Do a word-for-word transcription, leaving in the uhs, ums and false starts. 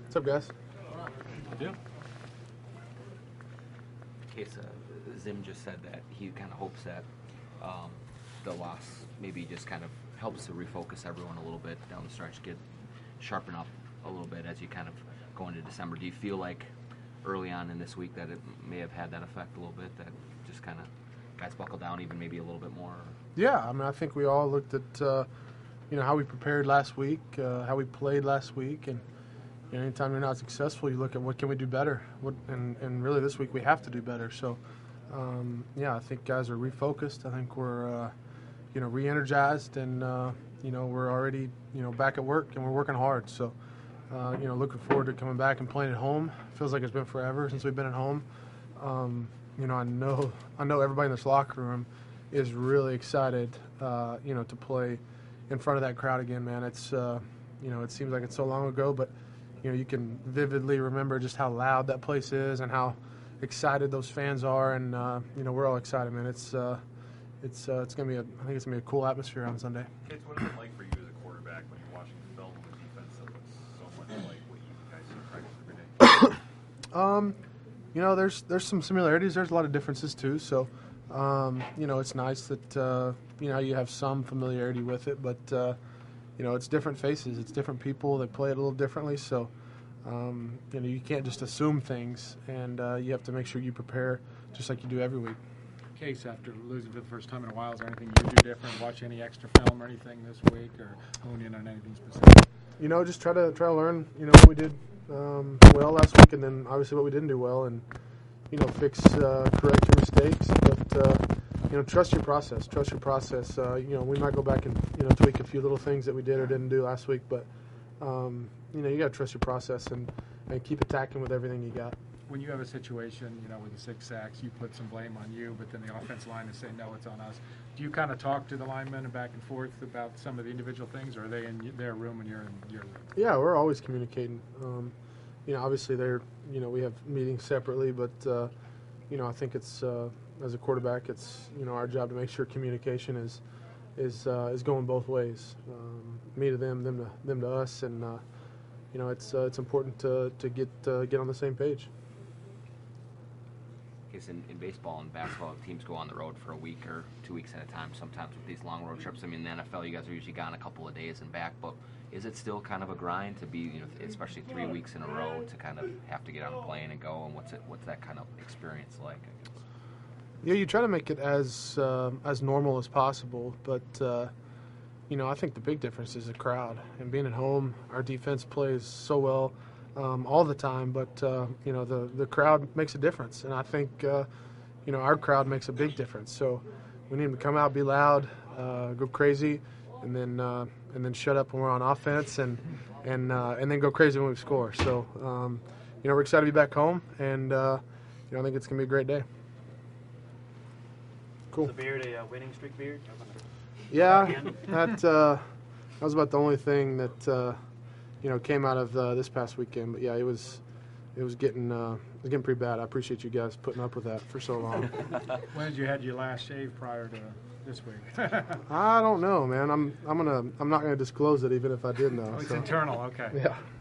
What's up, guys? Yeah. Case uh, Zim just said that he kind of hopes that um, the loss maybe just kind of helps to refocus everyone a little bit down the stretch, get sharpen up a little bit as you kind of go into December. Do you feel like early on in this week that it may have had that effect a little bit, that just kind of guys buckle down even maybe a little bit more? Yeah, I mean, I think we all looked at, uh, you know, how we prepared last week, uh, how we played last week, and you know, anytime you're not successful, you look at what can we do better. What, and, and really this week we have to do better. So, um, yeah, I think guys are refocused. I think we're, uh, you know, re-energized, and, uh, you know, we're already, you know, back at work, and we're working hard. So, uh, you know, looking forward to coming back and playing at home. Feels like it's been forever since we've been at home. Um, you know, I know, I know everybody in this locker room is really excited, uh, you know, to play in front of that crowd again, man. It's, uh, you know, it seems like it's so long ago, but, you know, you can vividly remember just how loud that place is and how excited those fans are, and, uh, you know, we're all excited, man. It's, uh, it's, uh, it's going to be, a, I think it's going to be a cool atmosphere on Sunday. Kids, what is it like for you as a quarterback when you're watching the film of a defense that looks so much like what you guys see in practice every day? um, you know, there's there's some similarities. There's a lot of differences, too, so... Um, you know, it's nice that, uh, you know, you have some familiarity with it, but, uh, you know, it's different faces. It's different people. They play it a little differently. So, um, you know, you can't just assume things, and uh, you have to make sure you prepare just like you do every week. Case, after losing for the first time in a while, is there anything you do different? Watch any extra film or anything this week, or hone in on anything specific? You know, just try to try to learn, you know, what we did um, well last week, and then obviously what we didn't do well, and you know, fix, uh, correct your mistakes, but, uh, you know, trust your process, trust your process. Uh, you know, we might go back and, you know, tweak a few little things that we did or didn't do last week, but, um, you know, you got to trust your process and, and keep attacking with everything you got. When you have a situation, you know, with the six sacks, you put some blame on you, but then the offensive line is saying, no, it's on us. Do you kind of talk to the linemen and back and forth about some of the individual things, or are they in their room and you're in your room? Yeah, we're always communicating. Um, you know, obviously they're, you know, we have meetings separately, but, uh, you know, I think it's, uh, as a quarterback, it's, you know, our job to make sure communication is, is, uh, is going both ways. Um, me to them, them to, them to us, and, uh, you know, it's, uh, it's important to, to get, uh, get on the same page. Because in, in baseball and basketball, teams go on the road for a week or two weeks at a time, sometimes with these long road trips. I mean, in the N F L, you guys are usually gone a couple of days and back, but is it still kind of a grind to be, you know, especially three weeks in a row, to kind of have to get on a plane and go, and what's it, what's that kind of experience like, I guess? Yeah, you try to make it as, uh, as normal as possible, but, uh, you know, I think the big difference is the crowd. And being at home, our defense plays so well um, all the time, but, uh, you know, the, the crowd makes a difference. And I think, uh, you know, our crowd makes a big difference. So we need them to come out, be loud, uh, go crazy, and then uh, and then shut up when we're on offense, and and uh, and then go crazy when we score. So, um, you know, we're excited to be back home, and, uh, you know, I think it's going to be a great day. Cool. Is the beard a uh, winning streak beard? Yeah, that uh, that was about the only thing that uh, you know came out of uh, this past weekend. But yeah, it was it was getting uh, it was getting pretty bad. I appreciate you guys putting up with that for so long. When did you had your last shave prior to this week? I don't know, man. I'm I'm gonna I'm not gonna disclose it even if I did know. Oh, it's so. internal, okay. Yeah.